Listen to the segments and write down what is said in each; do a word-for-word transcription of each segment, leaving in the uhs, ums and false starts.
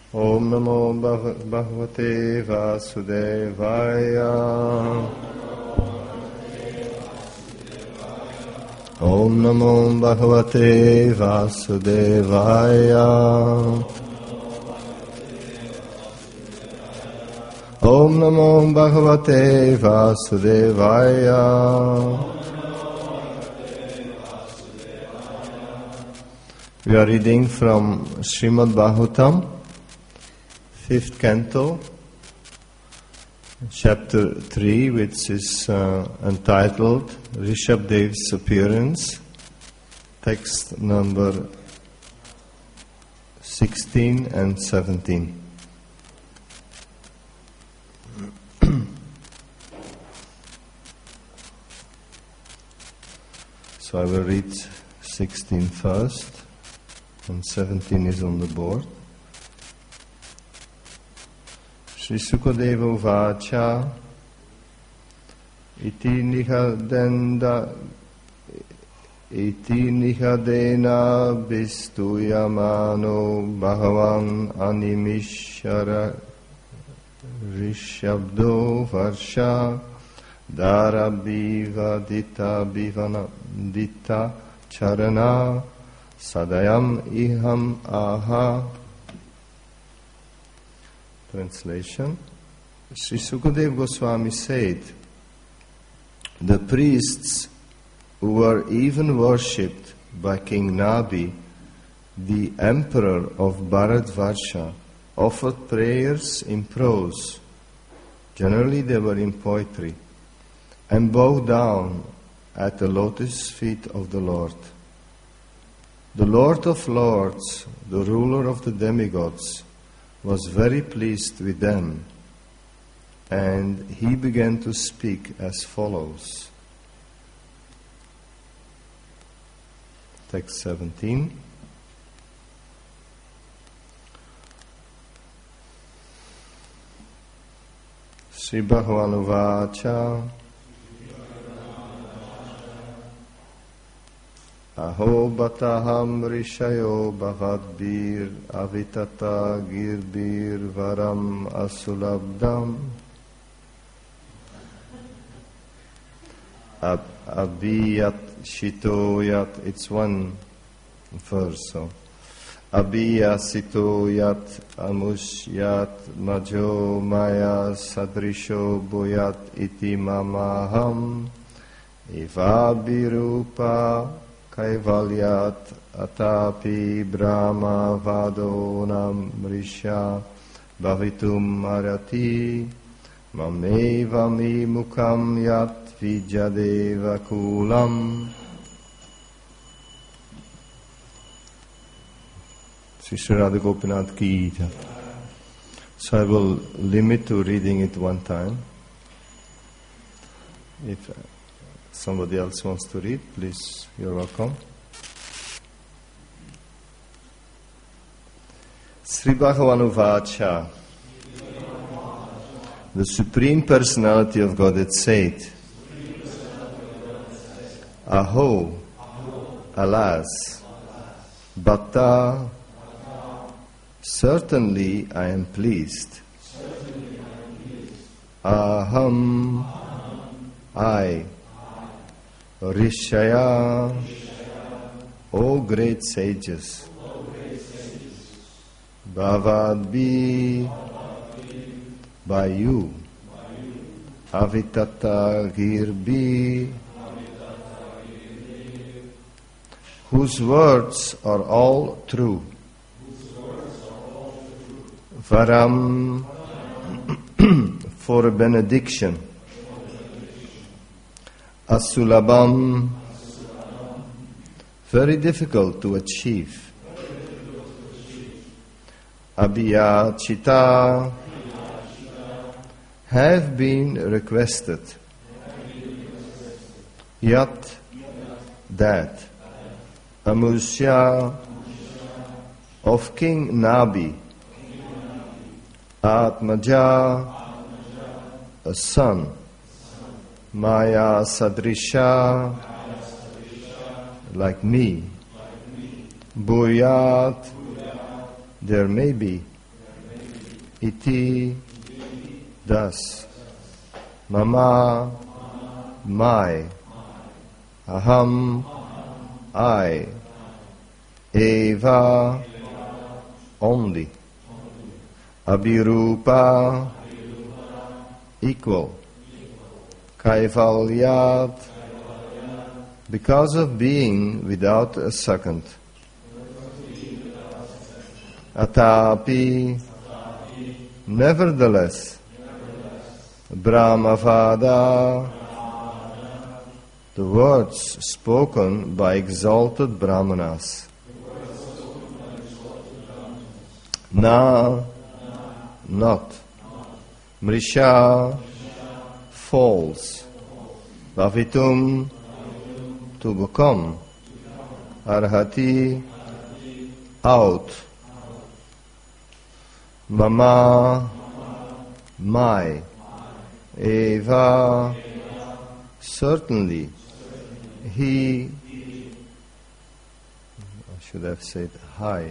Om Namo Bhagavate Vasudevaya. Om Namo Bhagavate Vasudevaya. Om Namo Bhagavate Vasudevaya. We are reading from Srimad Bhagavatam, fifth canto, chapter three, which is uh, entitled Rishabdev's Appearance, text number sixteen and seventeen. So I will read sixteen first, and seventeen is on the board. Shri Sukadeva Uvacha Iti nihadenda Iti nihadena Bistuyamano Bhagavan Animishara Rishabdo Varsha Darabiva Dita Bivana Dita Charana Sadayam Iham Aha. Translation. Sri Sukadeva Goswami said, the priests who were even worshipped by King Nabi, the emperor of Bharatvarsha, offered prayers in prose, generally they were in poetry, and bowed down at the lotus feet of the Lord. The Lord of Lords, the ruler of the demigods, was very pleased with them, and he began to speak as follows. Text seventeen. Sri Bhagavan Uvacha Aho bataham rishayo bhavadbir avitata girbir varam asulabdam Ab- abiyat shitoyat. It's one verse, so Abiya sitoyat amushyat majo maya sadrisho boyat iti mamaham ivabirupa Kaivalyat atapi brahma vadonam risha bhavitum arati mameva mi mukam yat vijadeva kulam. Sri Radha Gopinath ki jai. So I will limit to reading it one time. If somebody else wants to read, please, you're welcome. Sri Bhagavan Uvacha. The Supreme Personality of Godhead said, Aho, alas, Bhatta, certainly I am pleased. Aham, I. Rishaya, O great sages, Bhavadbi, by you, Avitata Girbi, whose words are all true, Varam, for a benediction, Asulabam, very difficult to achieve. Abhiyachita, have been requested. Yat, that. Amusya, of King Nabi. Atmaja, a son. Maya Sadrisha, like me. Buyat, there may be. iti, thus, mama, my, aham, I, eva, only, abhirupa, equal, kaivalyat, because of being without a second, atapi, nevertheless, brahmavada, the words spoken by exalted brahmanas, na, not, mrisha, false, bhavitum, to become, arhati, out, mama, my, eva, certainly, he, I should have said hi,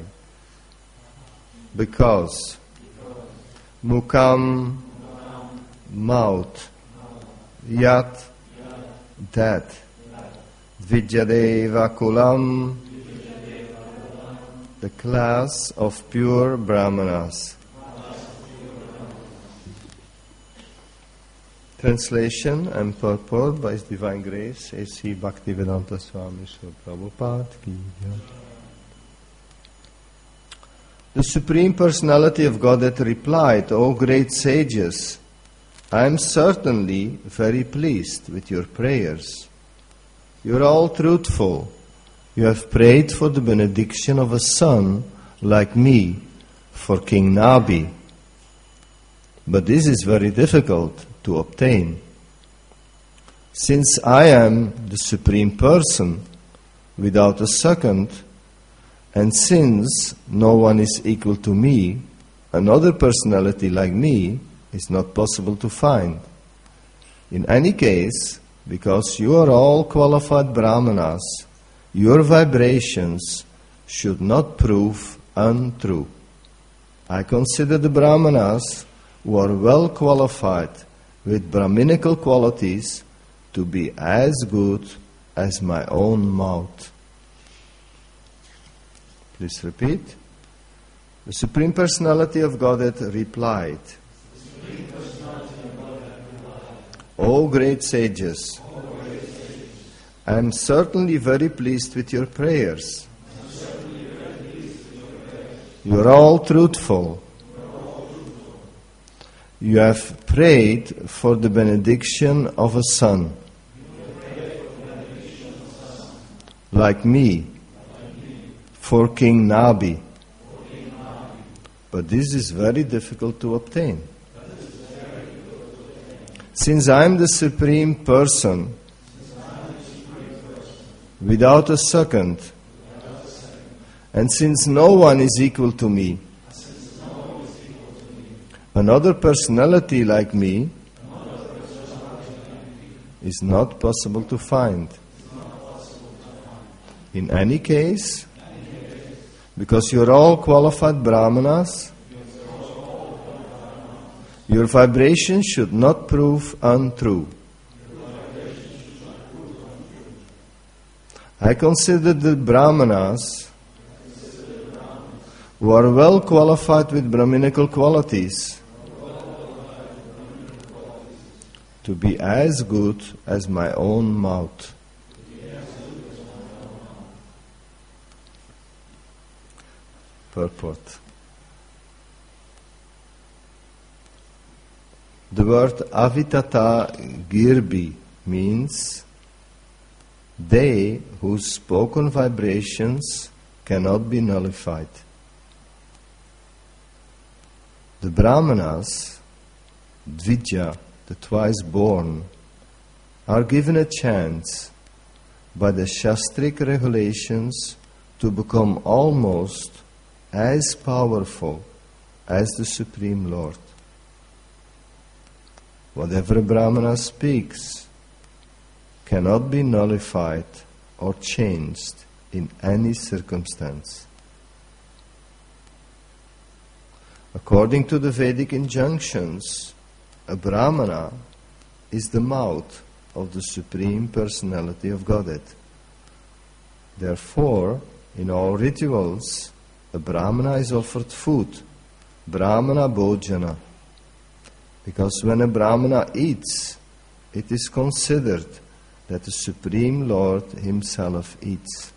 because, mukam, mouth, yat, that, Vijadeva Kulam, the class of pure brahmanas. Translation and purport by His Divine Grace, A C Bhaktivedanta Swami Srila Prabhupada Ki Jai. The Supreme Personality of Godhead replied, O great sages, I am certainly very pleased with your prayers. You are all truthful. You have prayed for the benediction of a son like me, for King Nabi. But this is very difficult to obtain. Since I am the Supreme Person, without a second, and since no one is equal to me, another personality like me is not possible to find. In any case, because you are all qualified brahmanas, your vibrations should not prove untrue. I consider the brahmanas who are well qualified with brahminical qualities to be as good as my own mouth. Please repeat. The Supreme Personality of Godhead replied, O great sages, I am certainly very pleased with your prayers. You are all truthful. You have prayed for the benediction of a son, like me, for King Nabi. But this is very difficult to obtain. Since I am the Supreme Person, without a second, and since no one is equal to me, another personality like me is not possible to find. In any case, because you are all qualified brahmanas, your vibration should not prove untrue. I consider the brahmanas who are well qualified with brahminical qualities to be as good as my own mouth. Purport. The word avitata girbi means they whose spoken vibrations cannot be nullified. The brahmanas, dvija, the twice born, are given a chance by the shastric regulations to become almost as powerful as the Supreme Lord. Whatever a brahmana speaks cannot be nullified or changed in any circumstance. According to the Vedic injunctions, a Brahmana is the mouth of the Supreme Personality of Godhead. Therefore, in all rituals, a Brahmana is offered food, Brahmana Bhojana, because when a Brahmana eats, it is considered that the Supreme Lord Himself eats.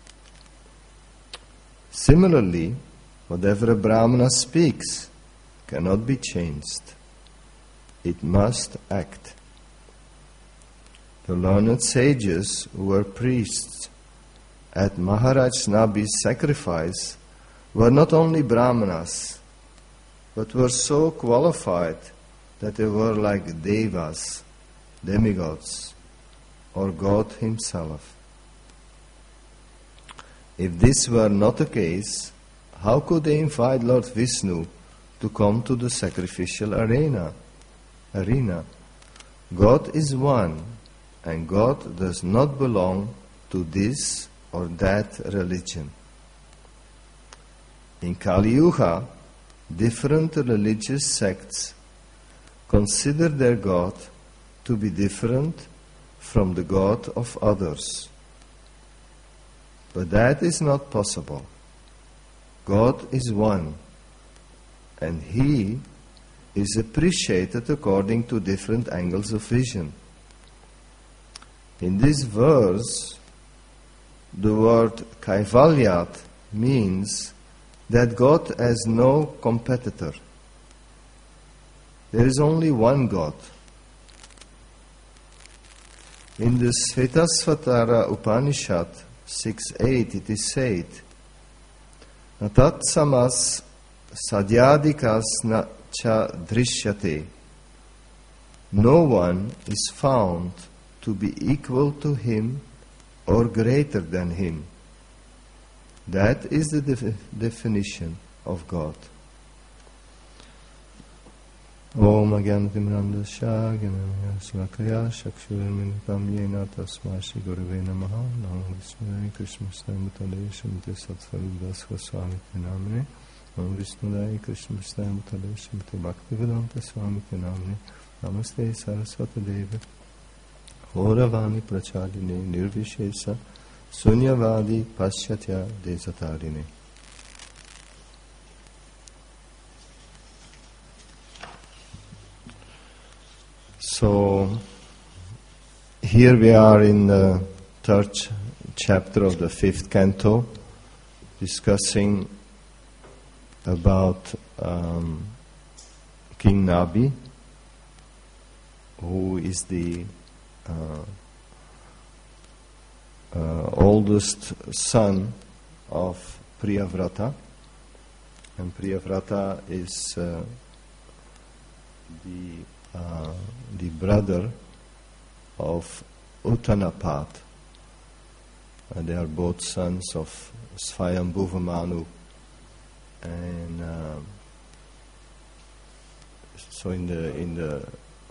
Similarly, whatever a Brahmana speaks cannot be changed. It must act. The learned sages who were priests at Maharaj Nabi's sacrifice were not only Brahmanas, but were so qualified that they were like devas, demigods, or God Himself. If this were not the case, how could they invite Lord Vishnu to come to the sacrificial arena? Arena. God is one, and God does not belong to this or that religion. In Kali Yuga, different religious sects consider their God to be different from the God of others. But that is not possible. God is one, and He is appreciated according to different angles of vision. In this verse, the word Kaivalyat means that God has no competitor. There is only one God. In the Svetasvatara Upanishad six eight it is said, Natat samas sadyadikas na cha drishyate. No one is found to be equal to Him or greater than Him. That is the def- definition of God. Om Agyanatimirandasya Gyanamaya Svakaya Shakshuramitam Yena Tasma Shri Gurave Namaha Namo Vishnudaya Krishnasthaya Mutale Srimate Satsvarudas Goswami Namane Namo Vishnudaya Krishnasthaya Mutale Srimate Bhaktivedanta Swami Namane Namaste Saraswata Deva Horavani Prachaline Nirvishesa Sunyavadi Paschatya Desatarine. So, here we are in the third ch- chapter of the fifth canto, discussing about um, King Nabi, who is the uh, uh, oldest son of Priyavrata, and Priyavrata is uh, the Uh, the brother of Uttanapat. Uh, they are both sons of Svayambhuva Manu. And uh, so in the in the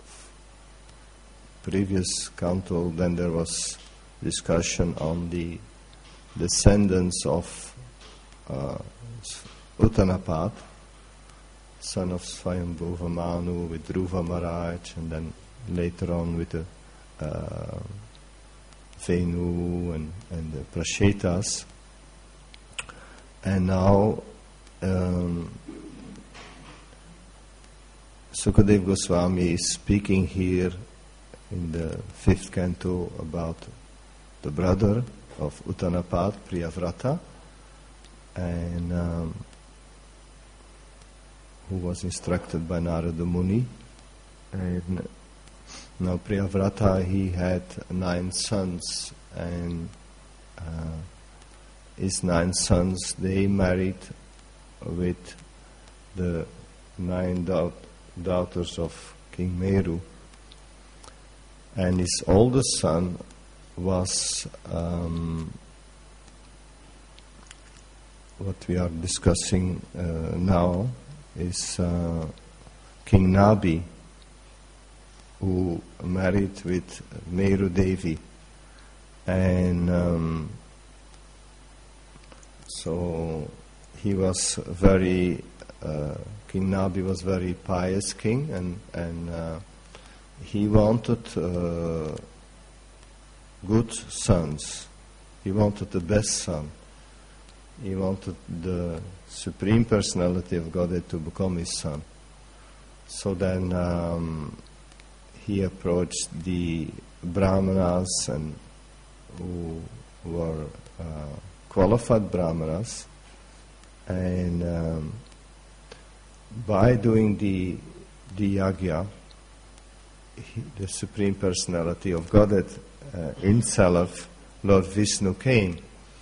previous canto, then there was discussion on the descendants of uh, Uttanapat, son of Svayambhuva Manu, with Dhruva Maharaj, and then later on with the uh, Venu and, and the Prashetas. And now um, Sukadeva Goswami is speaking here in the fifth canto about the brother of Uttanapat, Priyavrata, and um, who was instructed by Narada Muni. And now Priyavrata, he had nine sons, and uh, his nine sons, they married with the nine da- daughters of King Meru. And his oldest son was um, what we are discussing uh, now, is uh, King Nabi, who married with Meru Devi. And um, so he was very uh, King Nabi was very pious king, and and uh, he wanted uh, good sons. He wanted the best son. He wanted the Supreme Personality of Godhead to become his son. So then um, he approached the Brahmanas and who were uh, qualified Brahmanas, and um, by doing the the yagya, he, the Supreme Personality of Godhead uh, himself, Lord Vishnu, came,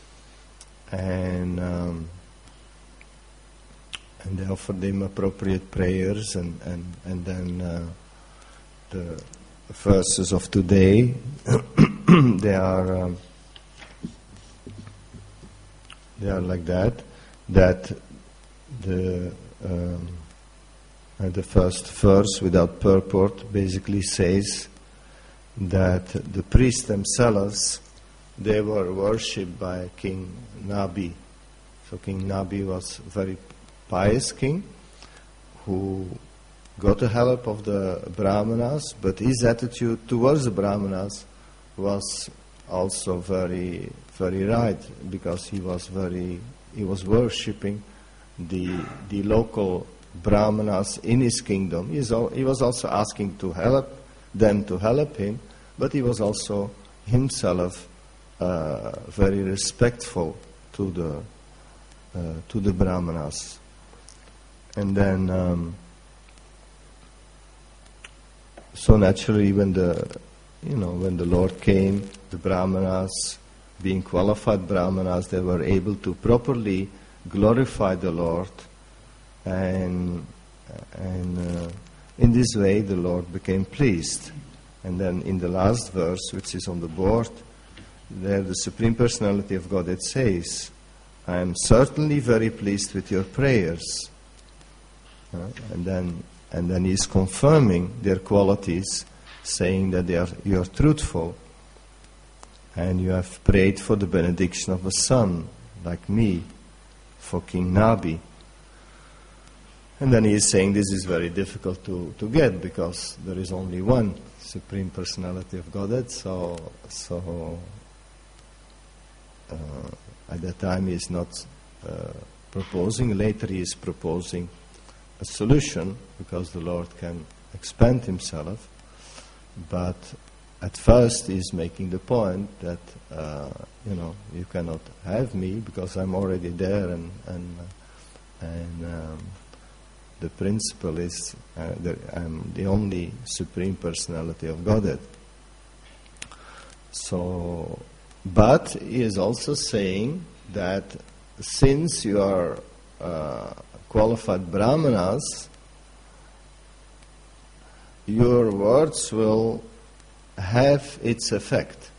and um, and they offered him appropriate prayers, and and and then uh, the verses of today they are um, they are like that, that the um, and the first verse without purport basically says that the priests themselves, they were worshipped by King Nabi. So King Nabi was a very pious king who got the help of the Brahmanas, but his attitude towards the Brahmanas was also very, very right, because he was very, he was worshipping the the local Brahmanas in his kingdom. He, is al- he was also asking to help them to help him, but he was also himself uh, very respectful to the uh, to the Brahmanas. And then, um, so naturally, when the you know when the Lord came, the Brahmanas, being qualified Brahmanas, they were able to properly glorify the Lord. And and uh, in this way the Lord became pleased. And then in the last verse, which is on the board, there the Supreme Personality of Godhead says, "I am certainly very pleased with your prayers." Uh, and then and then he's confirming their qualities, saying that they are you are truthful, and you have prayed for the benediction of a son like me, for King Nabi. And then he is saying this is very difficult to, to get, because there is only one Supreme Personality of Godhead. So, so uh, at that time he is not uh, proposing. Later he is proposing a solution, because the Lord can expand himself. But at first he is making the point that uh, you know you cannot have me because I'm already there, and and and. Um, The principle is uh, that I'm the only Supreme Personality of Godhead. So, but he is also saying that since you are uh, qualified Brahmanas, your words will have its effect.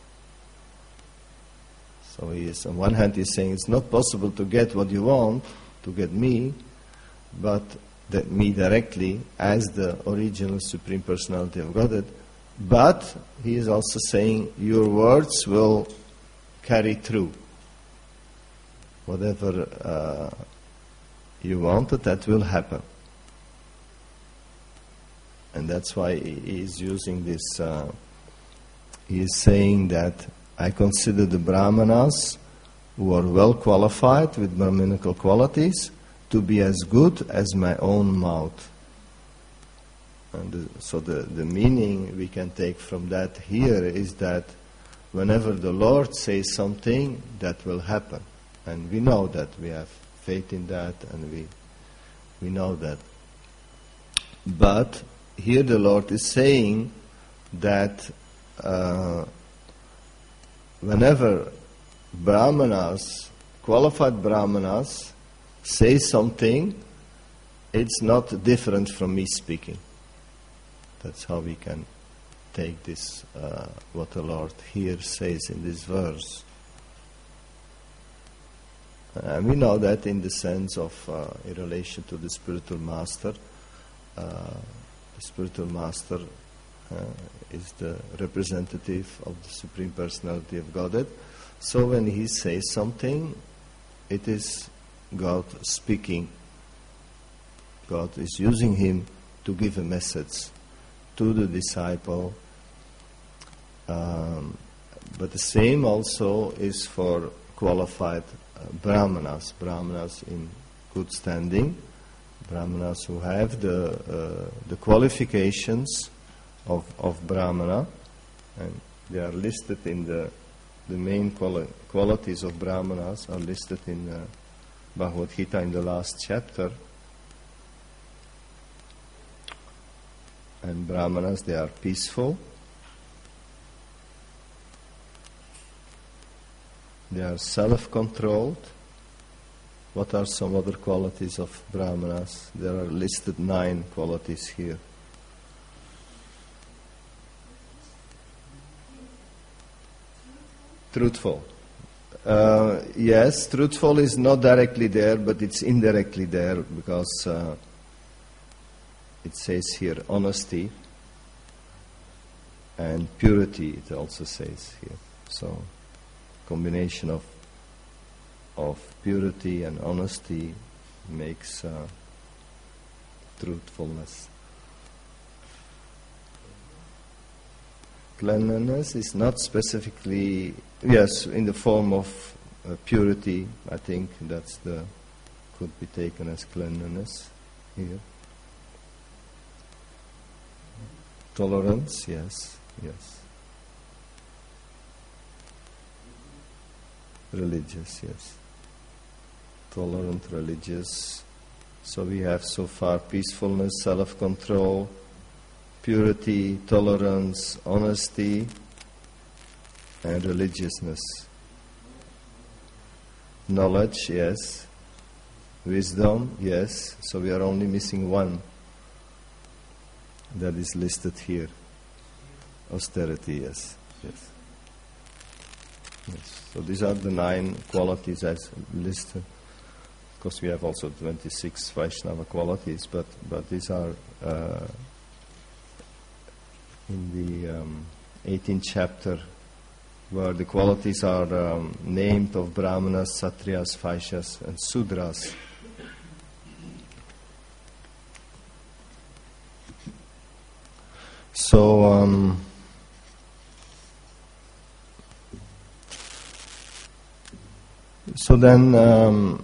So he is, on one hand, he's saying it's not possible to get what you want, to get me, but that me directly as the original Supreme Personality of Godhead, but he is also saying your words will carry through. Whatever uh, you wanted, that will happen. And that's why he is using this, uh, he is saying that I consider the Brahmanas, who are well qualified with Brahminical qualities, to be as good as my own mouth. And the, so the, the meaning we can take from that here is that whenever the Lord says something, that will happen. And we know that, we have faith in that, and we we know that. But here the Lord is saying that uh, whenever Brahmanas, qualified Brahmanas, say something, it's not different from me speaking. That's how we can take this, uh, what the Lord here says in this verse. And we know that in the sense of, uh, in relation to the spiritual master, uh, the spiritual master uh, is the representative of the Supreme Personality of Godhead. So when he says something, it is God speaking God is using him to give a message to the disciple. Um, but the same also is for qualified uh, brahmanas, brahmanas in good standing, brahmanas who have the uh, the qualifications of of brahmana, and they are listed in the the main quali- qualities of brahmanas are listed in uh, Bhagavad Gita in the last chapter. And brahmanas, they are peaceful, they are self-controlled. What are some other qualities of brahmanas? There are listed nine qualities here. Truthful. Uh, yes, truthful is not directly there, but it's indirectly there because uh, it says here honesty and purity, it also says here. So, combination of of purity and honesty makes uh, truthfulness. Cleanliness is not specifically, yes, in the form of uh, purity. I think that's the could be taken as cleanliness here. Tolerance, yes, yes. Religious, yes. Tolerant, religious. So we have so far peacefulness, self-control, purity, tolerance, honesty, and religiousness. Knowledge, yes. Wisdom, yes. So we are only missing one that is listed here. Austerity, yes, yes. Yes. So these are the nine qualities as listed. Of course, we have also twenty-six Vaishnava qualities, but but these are uh, in the um, eighteenth chapter, where the qualities are um, named of Brahmanas, Satriyas, Vaishyas, and Sudras. So, um, so then um,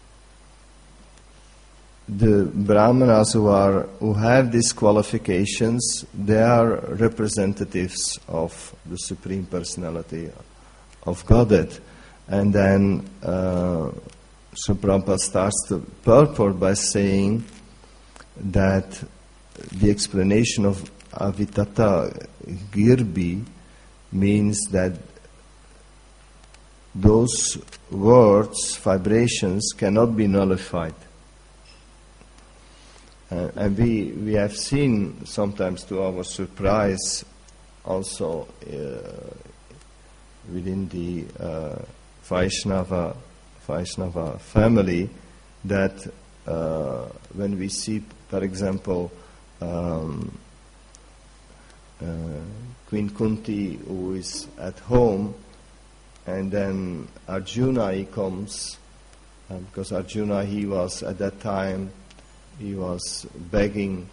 the Brahmanas who are who have these qualifications, they are representatives of the Supreme Personality of Godhead. And then uh, Srila Prabhupada starts the purport by saying that the explanation of Avitata Girbi means that those words, vibrations, cannot be nullified. Uh, and we we have seen sometimes, to our surprise, also uh, within the uh, Vaishnava Vaishnava family, that uh, when we see, for example, um, uh, Queen Kunti, who is at home, and then Arjuna, he comes, uh, because Arjuna, he was at that time, he was begging.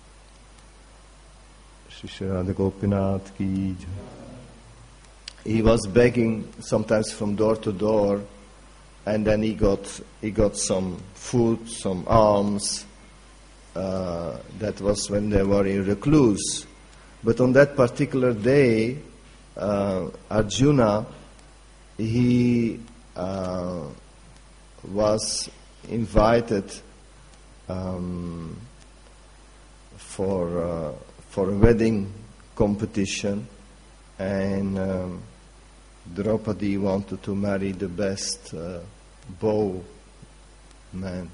Shri Radha Gopinath ki jai. He was begging sometimes from door to door, and then he got he got some food, some alms. Uh, that was when they were in recluse. But on that particular day, uh, Arjuna, he uh, was invited um, for uh, for a wedding competition, and um, Draupadi wanted to marry the best uh, bow man.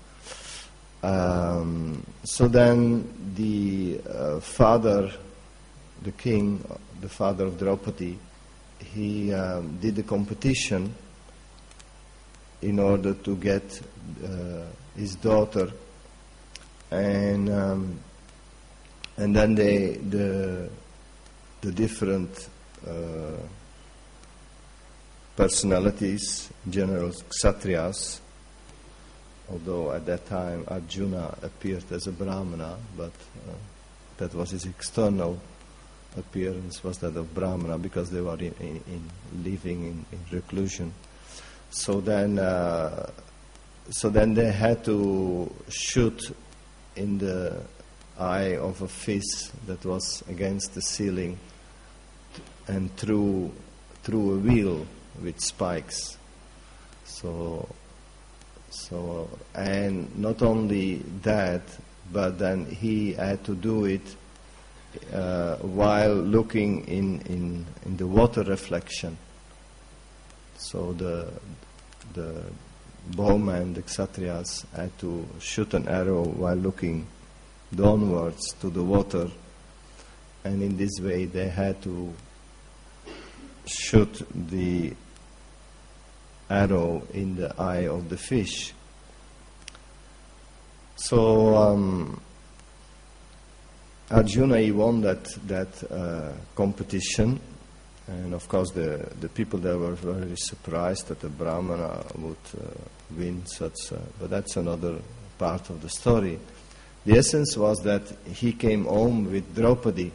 Um, so then the uh, father, the king, the father of Draupadi, he um, did a competition in order to get uh, his daughter, and um, and then they the the different uh, personalities, generals, Kshatriyas, although at that time Arjuna appeared as a Brahmana, but uh, that was his external appearance, was that of Brahmana, because they were in, in, in living in, in reclusion. So then, uh, so then they had to shoot in the eye of a fish that was against the ceiling, and through through a wheel with spikes. So, so and not only that, but then he had to do it uh, while looking in, in in the water reflection. So the the bowmen, the Kshatriyas, had to shoot an arrow while looking downwards to the water, and in this way they had to shoot the arrow in the eye of the fish. So um, Arjuna, he won that that uh, competition, and of course the the people there were very surprised that a Brahmana would uh, win such. Uh, but that's another part of the story. The essence was that he came home with Draupadi.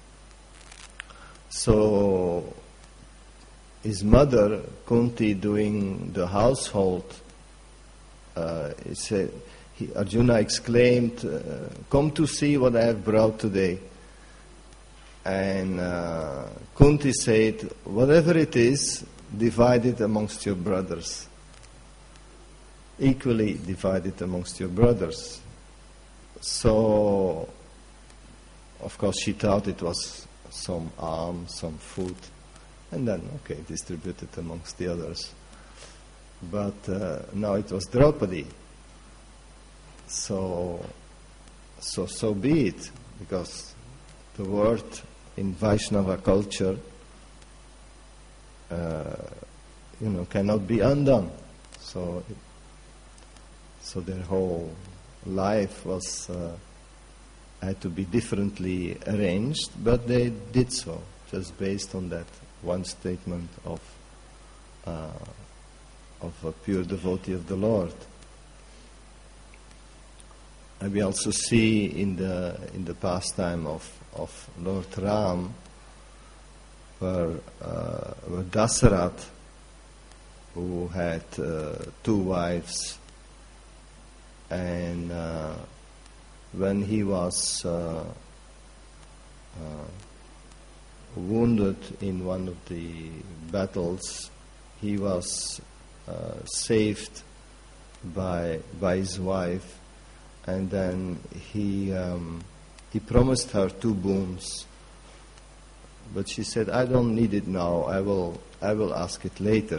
So his mother, Kunti, doing the household, uh, he said, he, Arjuna exclaimed, uh, "Come to see what I have brought today." And uh, Kunti said, "Whatever it is, divide it amongst your brothers. Equally divide it amongst your brothers." So, of course, she thought it was some alms, some food, and then, okay, distributed amongst the others. But uh, now it was Draupadi. So, so, so be it, because the word in Vaishnava culture, uh, you know, cannot be undone. So, it, so their whole life was uh, had to be differently arranged, but they did so, just based on that one statement of uh, of a pure devotee of the Lord. And we also see in the in the pastime of of Lord Ram, where uh, where Dasarath, who had uh, two wives, and uh, when he was uh, uh, wounded in one of the battles, he was uh, saved by by his wife, and then he um, he promised her two boons, but she said, "I don't need it now. I will I will ask it later."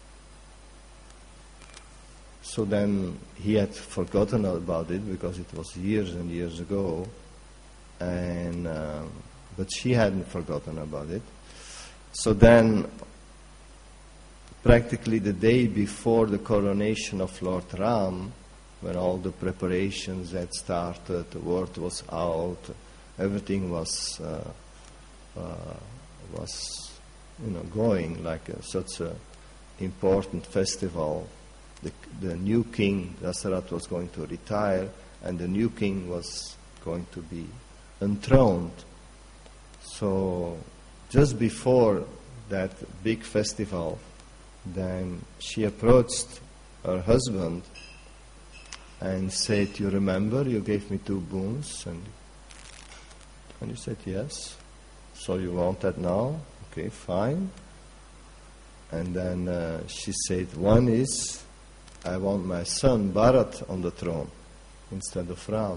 So then he had forgotten about it, because it was years and years ago, and um, but she hadn't forgotten about it. So then, practically the day before the coronation of Lord Ram, when all the preparations had started, the word was out, everything was uh, uh, was you know going like a, such a important festival. The, the new king, Dasarath, was going to retire, and the new king was going to be enthroned. So just before that big festival, then she approached her husband and said, "You remember, you gave me two boons?" And, and he said, "Yes." "So you want that now?" "Okay, fine." And then uh, she said, "One is, I want my son Bharat on the throne instead of Ram."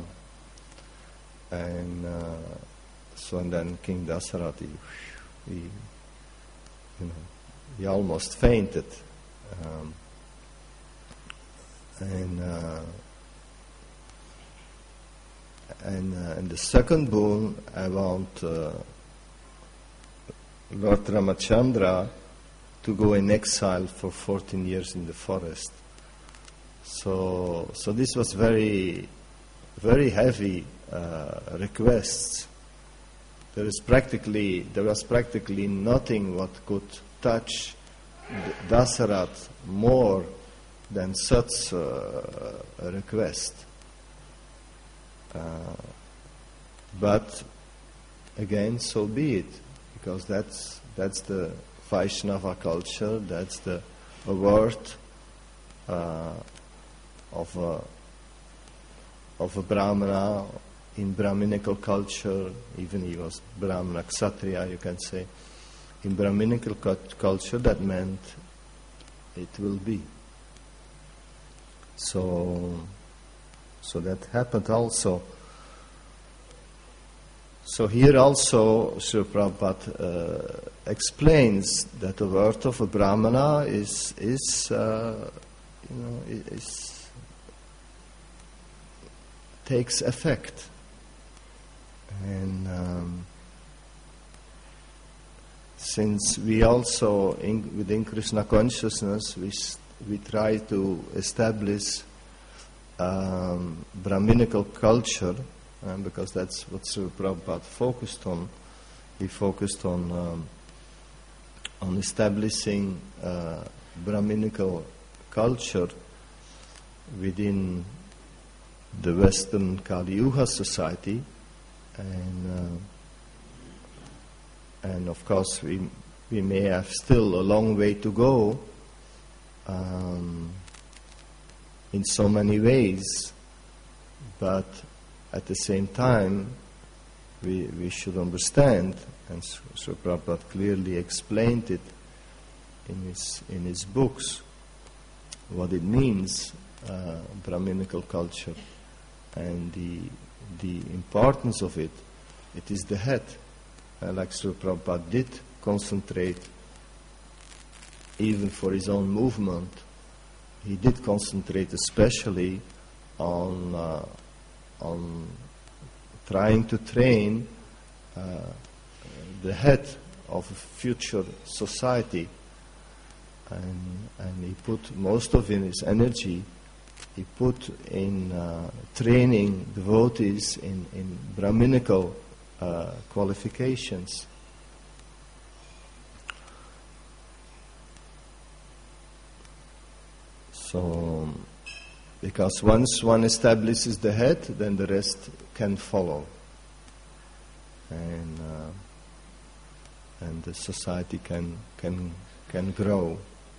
And uh, so, and then King Dasarath, he, he, you know, he almost fainted. Um, and uh, and uh, and the second boon, I want uh, Lord Ramachandra to go in exile for fourteen years in the forest. So, so this was very, very heavy uh, requests. There is practically, there was practically nothing what could touch Dasarath more than such uh, a request. Uh, but again, so be it, because that's that's the Vaishnava culture. That's the a word uh, of a of a Brahmana in Brahminical culture. Even he was Brahmana Kshatriya, you can say. In Brahminical cu- culture, that meant it will be. So, so that happened also. So here also, Srila Prabhupada uh, explains that the word of a Brahmana is is uh, you know is takes effect, and um, since we also in, within Krishna consciousness we we try to establish um, Brahminical culture. Um, because that's what Srila Prabhupada focused on. He focused on um, on establishing uh, Brahminical culture within the Western Kali Yuga society, and uh, and of course we we may have still a long way to go um, in so many ways, but at the same time, we we should understand, and Srila Prabhupada clearly explained it in his in his books, what it means, uh, Brahminical culture, and the the importance of it. It is the head, uh, like Srila Prabhupada did concentrate, even for his own movement. He did concentrate especially on. Uh, on trying to train uh, the head of a future society, and, and he put most of his energy, he put in uh, training devotees in, in Brahminical uh, qualifications. So, because once one establishes the head, then the rest can follow, and uh, and the society can can can grow,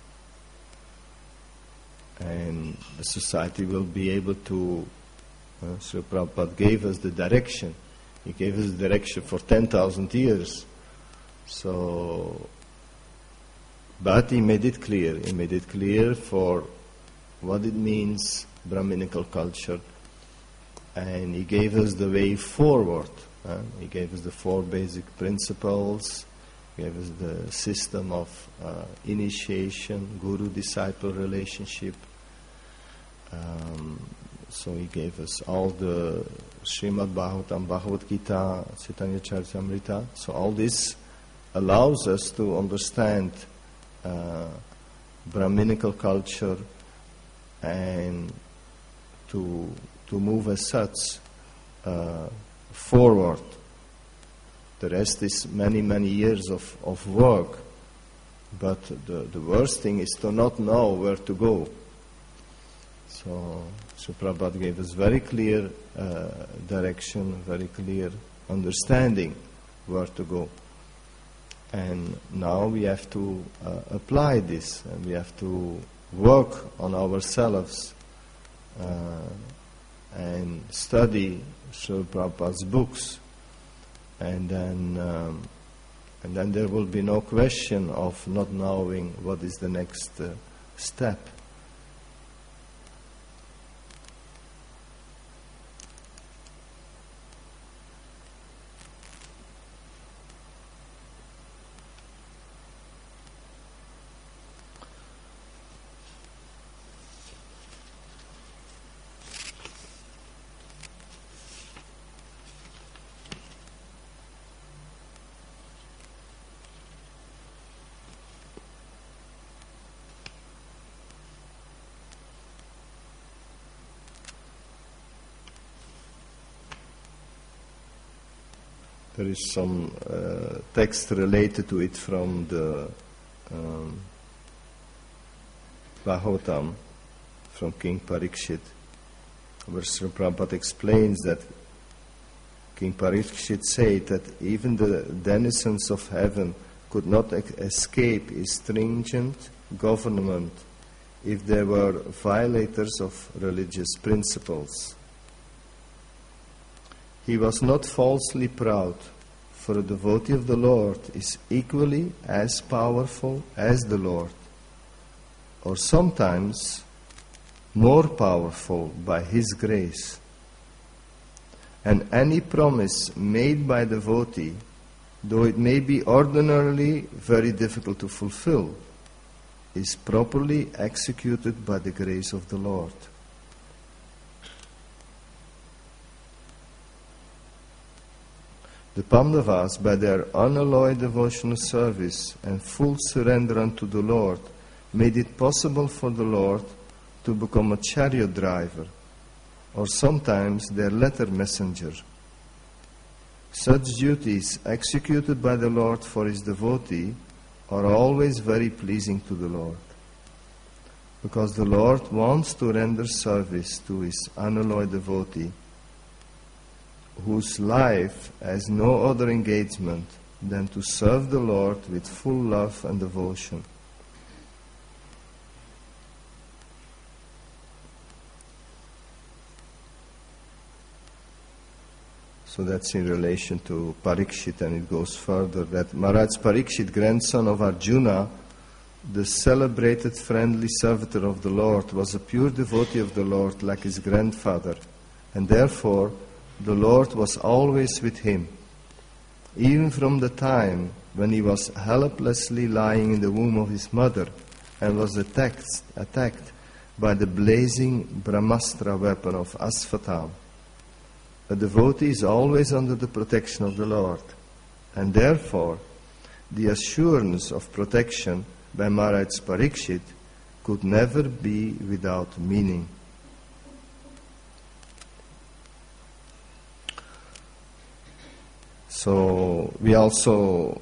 and the society will be able to. Uh, Srila Prabhupada gave us the direction. He gave us the direction for ten thousand years. So, but he made it clear. He made it clear for what it means. Brahminical culture, and he gave us the way forward. Uh, he gave us the four basic principles, gave us the system of uh, initiation, guru-disciple relationship. Um, so he gave us all the Srimad Bhagavatam, Bhagavad Gita, Chaitanya Charitamrita. So all this allows us to understand uh, Brahminical culture and to to move as such uh, forward. The rest is many, many years of, of work, but the, the worst thing is to not know where to go. So, so Prabhupada gave us very clear uh, direction, very clear understanding where to go. And now we have to uh, apply this, and we have to work on ourselves Uh, and study Srila Prabhupada's books, and then um, and then there will be no question of not knowing what is the next uh, step. There is some uh, text related to it from the um, Bhagavatam. from King Parikshit, where Srila Prabhupada explains that King Parikshit said that even the denizens of heaven could not e- escape his stringent government if they were violators of religious principles. He was not falsely proud, for a devotee of the Lord is equally as powerful as the Lord, or sometimes more powerful by His grace. And any promise made by the devotee, though it may be ordinarily very difficult to fulfill, is properly executed by the grace of the Lord. The Pandavas, by their unalloyed devotional service and full surrender unto the Lord, made it possible for the Lord to become a chariot driver, or sometimes their letter messenger. Such duties executed by the Lord for His devotee are always very pleasing to the Lord, because the Lord wants to render service to His unalloyed devotee, whose life has no other engagement than to serve the Lord with full love and devotion. So that's in relation to Parikshit, and it goes further that Maharaj Parikshit, grandson of Arjuna, the celebrated friendly servitor of the Lord, was a pure devotee of the Lord like his grandfather, and therefore the Lord was always with him, even from the time when he was helplessly lying in the womb of his mother and was attacked, attacked by the blazing Brahmastra weapon of Asvatam. A devotee is always under the protection of the Lord, and therefore the assurance of protection by Maharaj Parikshit could never be without meaning. So we also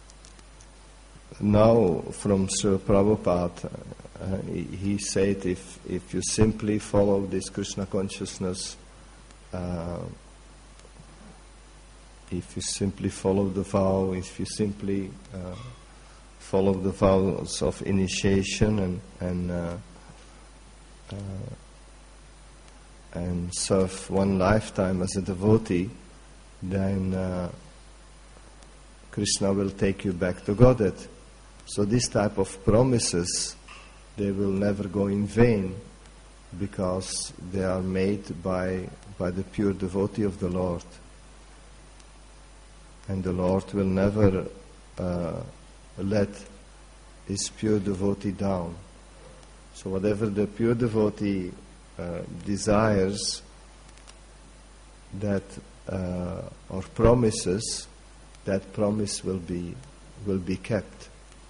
know from Srila Prabhupada, uh, he, he said if, if you simply follow this Krishna consciousness, uh, if you simply follow the vow, if you simply uh, follow the vows of initiation and and uh, uh, and serve one lifetime as a devotee, then uh, Krishna will take you back to Godhead. So this type of promises, they will never go in vain, because they are made by by the pure devotee of the Lord. And the Lord will never uh, let His pure devotee down. So whatever the pure devotee uh, desires, that uh, or promises, that promise will be will be kept.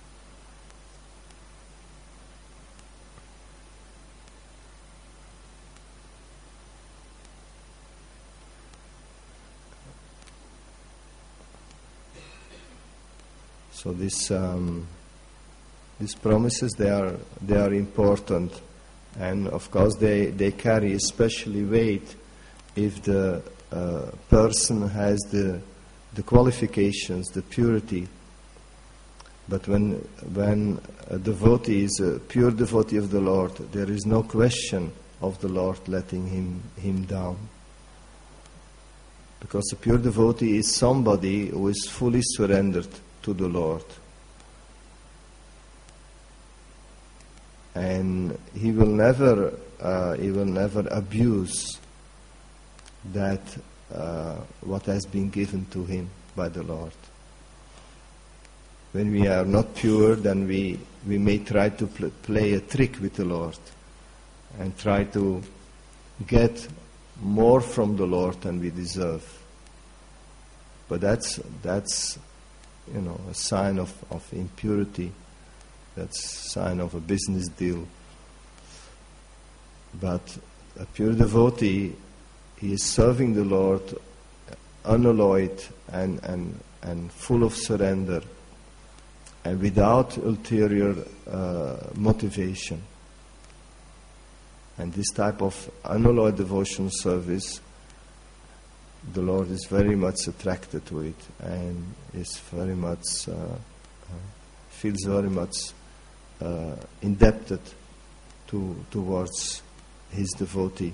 So this, um, these promises, they are they are important, and of course they, they carry especially weight if the uh, person has the the qualifications, the purity. But when when a devotee is a pure devotee of the Lord, there is no question of the Lord letting him him down. Because a pure devotee is somebody who is fully surrendered to the Lord, and he will never uh, he will never abuse that uh, what has been given to him by the Lord. When we are not pure, then we we may try to pl- play a trick with the Lord and try to get more from the Lord than we deserve. But that's that's you know, a sign of, of impurity. That's a sign of a business deal. But a pure devotee, he is serving the Lord unalloyed and, and, and full of surrender, and without ulterior uh, motivation. And this type of unalloyed devotional service, the Lord is very much attracted to it and is very much, uh, uh, feels very much uh, indebted to towards his devotee.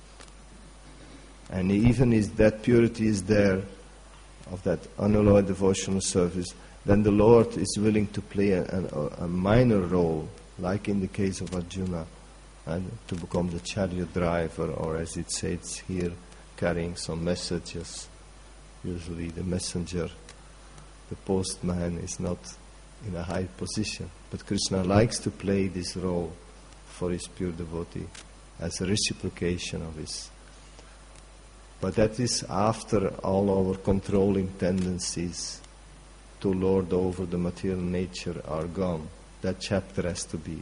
And even if that purity is there, of that unalloyed devotional service, then the Lord is willing to play a, a, a minor role, like in the case of Arjuna, and to become the chariot driver, or as it says here, carrying some messages. Usually the messenger, the postman, is not in a high position. But Krishna likes to play this role for his pure devotee as a reciprocation of his. But that is after all our controlling tendencies to lord over the material nature are gone. That chapter has to be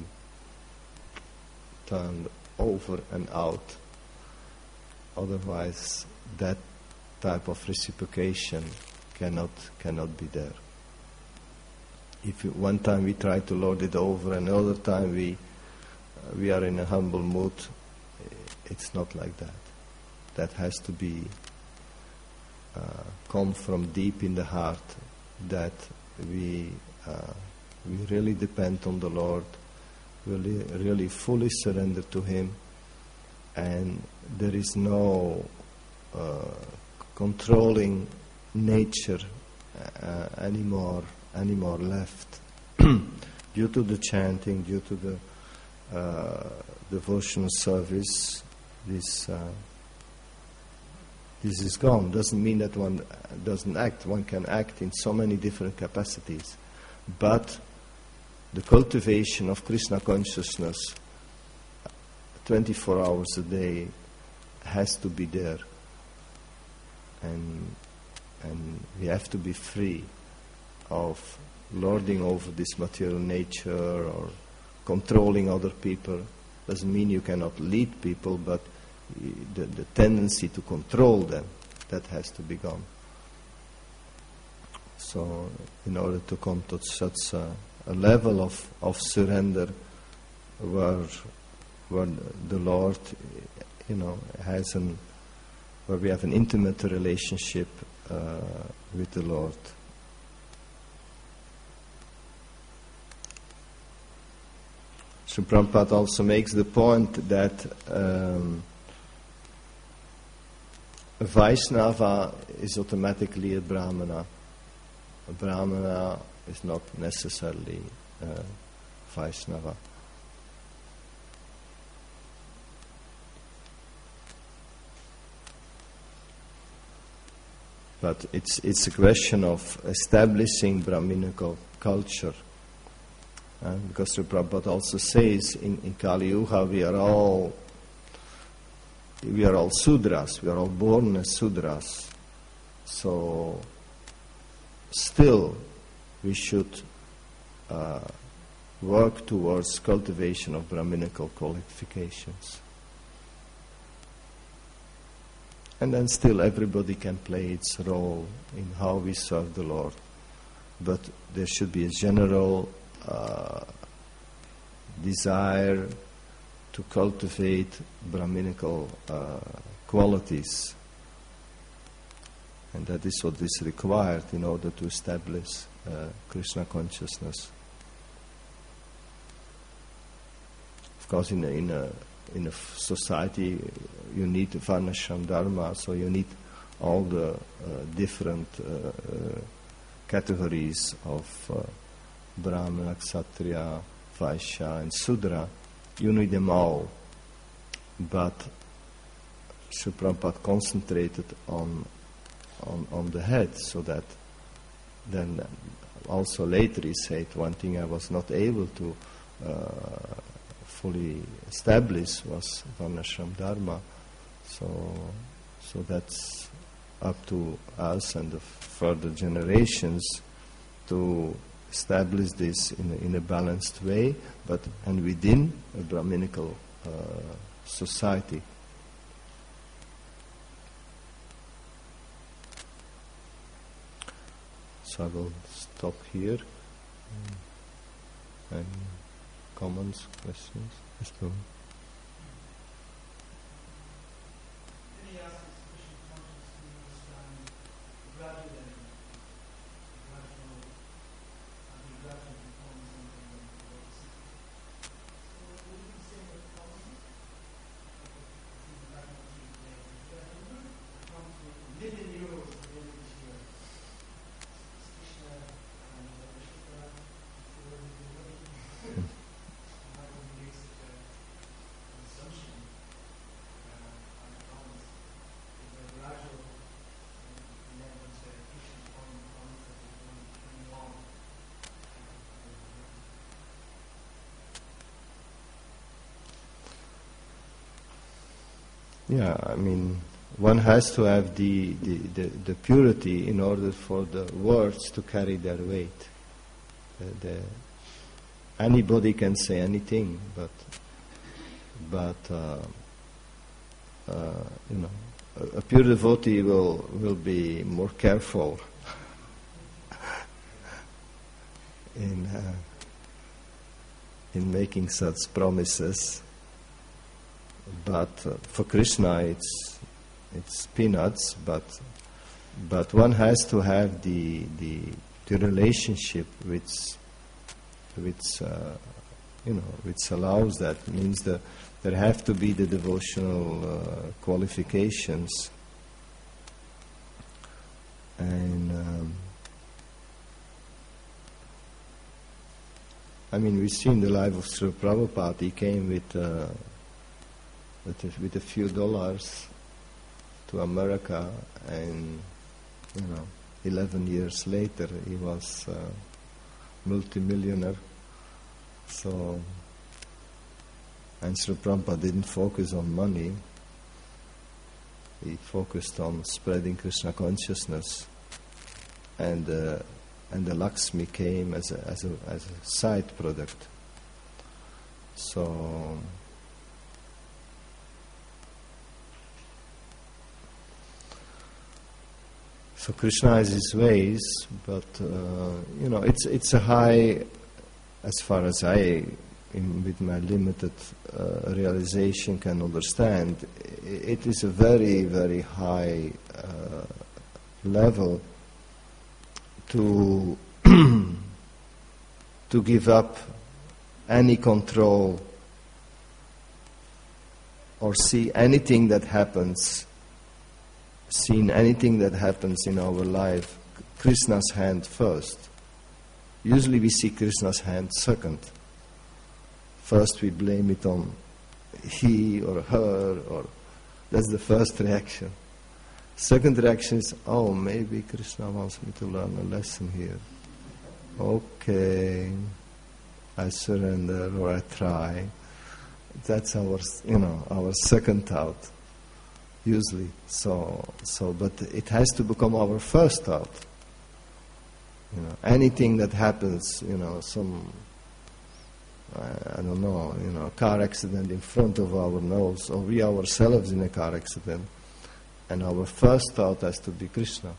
turned over and out. Otherwise, that type of reciprocation cannot cannot be there. If you, one time we try to lord it over, another time we uh, we are in a humble mood, it's not like that. That has to be uh, come from deep in the heart, that we uh, we really depend on the Lord, really really fully surrender to Him, and there is no uh, controlling nature uh, anymore anymore left due to the chanting, due to the uh, devotional service. This uh, this is gone. Doesn't mean that one doesn't act. One can act in so many different capacities, but the cultivation of Krishna consciousness twenty-four hours a day has to be there, and and we have to be free of lording over this material nature or controlling other people. Doesn't mean you cannot lead people, but the, the tendency to control them, that has to be gone. So in order to come to such a, a level of, of surrender where where the Lord, you know, has an, where we have an intimate relationship uh, with the Lord. So Prabhupada also makes the point that um, a Vaishnava is automatically a Brahmana. A Brahmana is not necessarily a Vaishnava. But it's it's a question of establishing Brahminical culture. And because Sri Prabhupada also says in, in Kali Yuga we are all we are all Sudras, we are all born as Sudras. So still we should uh, work towards cultivation of Brahminical qualifications. And then still everybody can play its role in how we serve the Lord. But there should be a general uh, desire to cultivate Brahminical uh, qualities. And that is what is required in order to establish uh, Krishna consciousness. Of course, in a, in a in a society, you need the Varnashram Dharma, so you need all the uh, different uh, uh, categories of uh, Brahmana, Kshatriya, Vaishya, and Sudra. You need them all. But Sri Prabhupada concentrated on, on on the head, so that then also later he said, one thing I was not able to uh, fully establish was Varnashram Dharma. So, so that's up to us and the further generations to establish this in a, in a balanced way, but and within a Brahminical uh, society. So I will stop here. And comments, questions? Yes, yeah, I mean, one has to have the, the, the, the purity in order for the words to carry their weight. The, the, anybody can say anything, but but uh, uh, you know, a, a pure devotee will will be more careful in uh, in making such promises. But uh, for Krishna, it's it's peanuts. But but one has to have the the, the relationship which which uh, you know which allows that. Means that there have to be the devotional uh, qualifications. And um, I mean, we see in the life of Srila Prabhupada, he came with. Uh, With a, with a few dollars to America, and you know, eleven years later he was a multimillionaire. So, and Srila Prabhupada didn't focus on money. He focused on spreading Krishna consciousness, and uh, and the Lakshmi came as a as a as a side product. So. So Krishna has his ways, but uh, you know, it's it's a high, as far as I, in, with my limited uh, realization, can understand. It is a very very high uh, level to to give up any control or see anything that happens. Seen anything that happens in our life, Krishna's hand first. Usually we see Krishna's hand second. First we blame it on he or her, or that's the first reaction. Second reaction is, oh, maybe Krishna wants me to learn a lesson here. Okay, I surrender or I try. That's our, you know, our second thought. Usually, so so, but it has to become our first thought. You know, anything that happens, you know, some I, I don't know, you know, car accident in front of our nose, or we ourselves in a car accident, and our first thought has to be Krishna.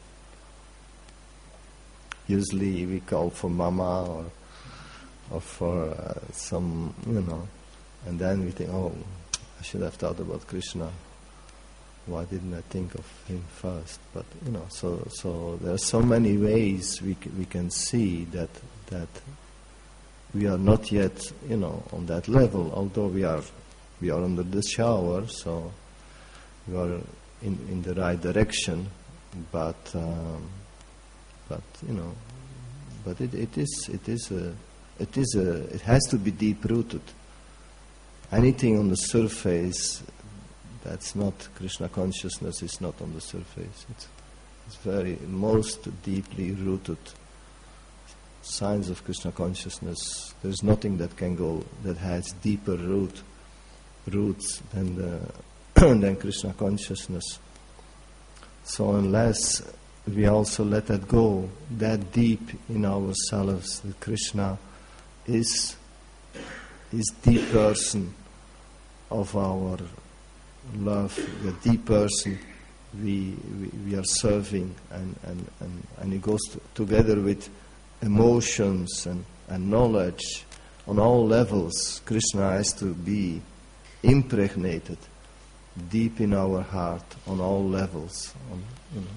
Usually, we call for Mama or or for uh, some, you know, and then we think, oh, I should have thought about Krishna. Why didn't I think of him first? But you know, so so there are so many ways we c- we can see that that we are not yet, you know, on that level. Although we are we are under the shower, so we are in, in the right direction. But um, but you know, but it, it is it is a it is a it has to be deep rooted. Anything on the surface. That's not Krishna consciousness, is not on the surface. It's, it's very, most deeply rooted signs of Krishna consciousness. There's nothing that can go, that has deeper root, roots than, the than Krishna consciousness. So unless we also let that go, that deep in ourselves, that Krishna is, is the person of our love, the deep person we, we we are serving, and and, and, and it goes to, together with emotions and, and knowledge on all levels. Krishna has to be impregnated deep in our heart on all levels. On, you know.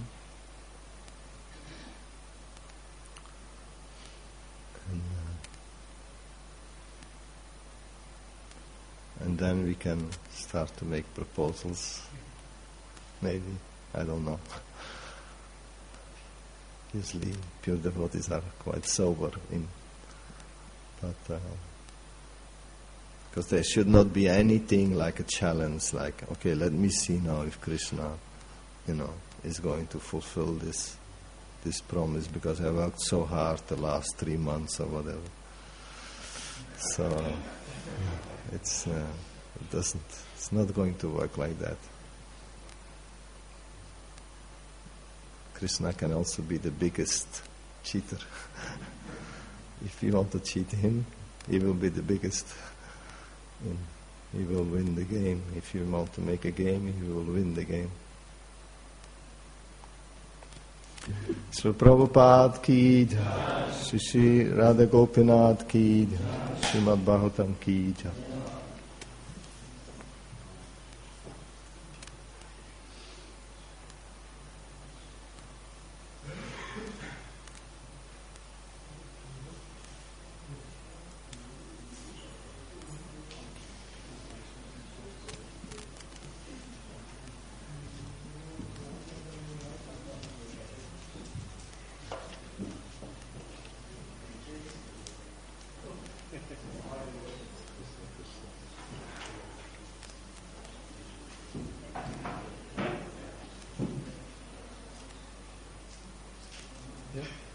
and, uh, and then we can start to make proposals. Maybe, I don't know. Usually, pure devotees are quite sober in, but uh, because there should not be anything like a challenge, like, okay, let me see now if Krishna, you know, is going to fulfill this this promise, because I worked so hard the last three months or whatever. So it's uh, it doesn't. It's not going to work like that. Krishna can also be the biggest cheater. If you want to cheat him, he will be the biggest. And he will win the game. If you want to make a game, he will win the game. Srila Prabhupada ki jai, Sri Sri Radha Gopinath ki jai, Srimad Bhagavatam ki jai. Yeah.